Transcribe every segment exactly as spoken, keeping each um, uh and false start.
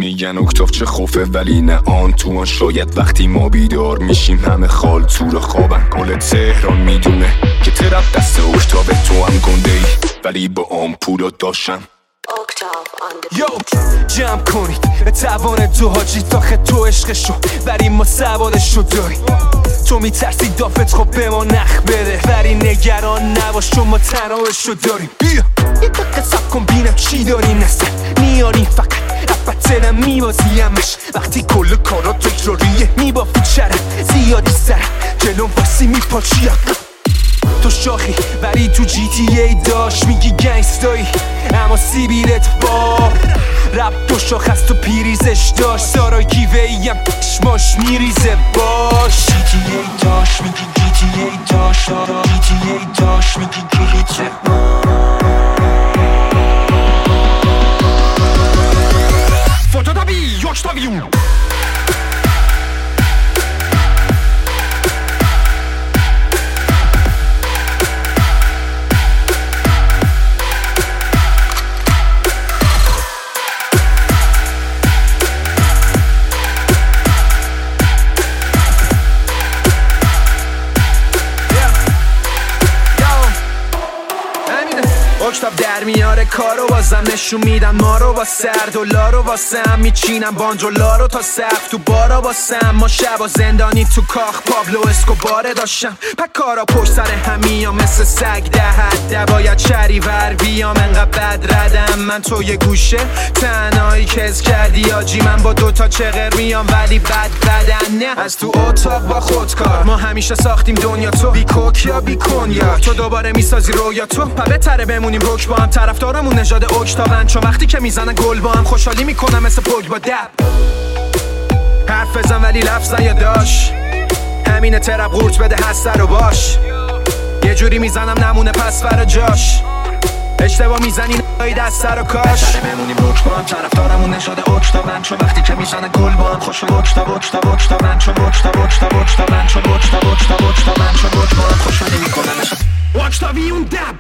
میگن اکتاف چه خوفه ولی نه آن تو آن. شاید وقتی ما بیدار میشیم همه خال تو رو خوابن. کل تهران میدونه که ترپ دست اکتاف تو هم گنده ای ولی با آمپولا داشتم. یو جمع کنید توان تو حاجی تاخه تو عشقشو ولی ما سوادشو داریم. تو میترسی دافت خب به ما نخ بده ولی نگران نباش چون ما تنابشو داریم. بیا یه دقیقه سب کن بینم چی داری نستن میاری فقط البته میبازی همش وقتی کل کارا تکراریه میبافی چرم زیادی سرم جلوم واسی میپاچی. تو شاخی ولی تو جی تی ای داشت میگی گنگستایی اما سیبیلت باب رب دو شاخ از تو پیریزش داشت سارای گیوه ایم چشماش میریزه باش. جی تی ای داشت میگی جی تی ای داشت جی تی ای داشت میگی گیریزه فوتو دابی یوش دابیون. اکتاف در میاره کارو بازم نشون میدن ما رو با سر دلار و واسه هم میچینم باندولا رو تا سقف تو بارا واسه ما شبا زندانی تو کاخ پابلو اسکوباره داشتم پک کارا پشت سر همیام مثل سگ دهد دباید شری ور بیام انقدر بد ردم من تو یه گوشه تنهایی کز کردی آجی من با دوتا چغر میام ولی بد بدن نه از تو اتاق با خودکار ما همیشه ساختیم دنیا تو بی کوک یا بی کنیاک تو دوباره میسازی رویا تو پبه تره بمونیم روک با هم طرفدارمون نژاد اکتاون چون وقتی که میزنن گل با هم خوشحالی میکنم مثل پوگ با دب حرف بزن ولی لفظ نیاداش همینه ترپ قورت بده هسته رو باش یه جوری میزنم نمونه پس فرا جاش اشتباه میزنی نایی دست سر و کاش بهتره بمونیم روک با هم طرفدارمون نژاد اکتاون چون وقتی که میزنن گل با هم خوشحال اکتاو اکتاو اکتاون چون اکتاو اکتاو اکتاون چون اکتاو اکتاو اکتاون چون اکتاو با هم خوشحالی میکنن اکتاویون دب.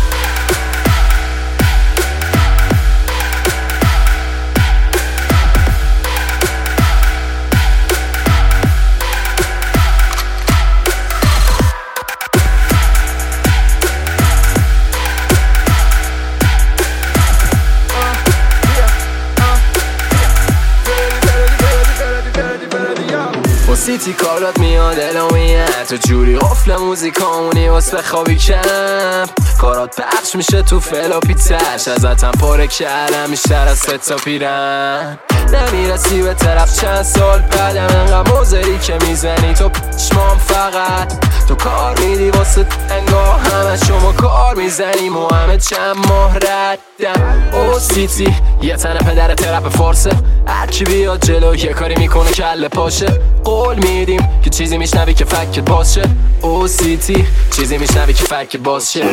سیتی کارات میاد الامیه تو جوری قفل موزیکامونی واسه خوابی کم کارات پخش میشه تو فلا پیتش ازتم پاره کردم بیشتر از ستا پیرن نمیرسی به طرف چند سال بعدم انقدر موزری که میزنی تو پشمام فقط تو کار میدی واسه انگاه همه شما کار میزنیم و همه چند ماه ردم او سیتی یه تنه پدر ترپ فارسه هرکی بیاد جلو یه کاری میکنه کله پاشه قول میدیم که چیزی میشنوی که فکت باز شه او سیتی چیزی میشنوی که فکت باز شه.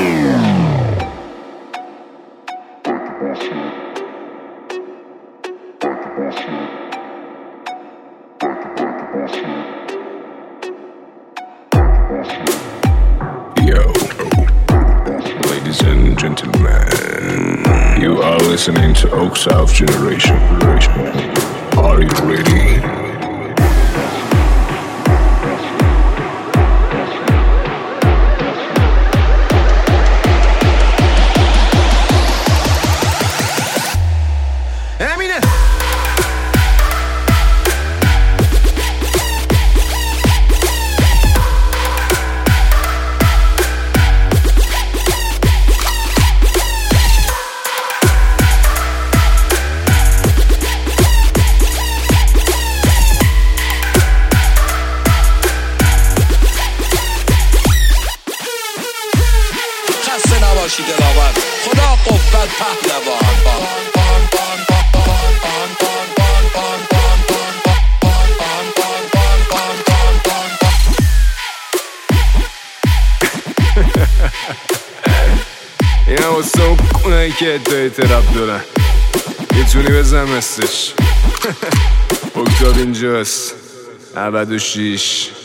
Yo, ladies and gentlemen, you are listening to Oak South Generation. Are you ready? باشی دلاور خدا قوت پهلوان. اینا واسه اون کنایی که ادعای ترپ دارن یه تونی بزن مستش. اکتاو اینجاست نود و شیش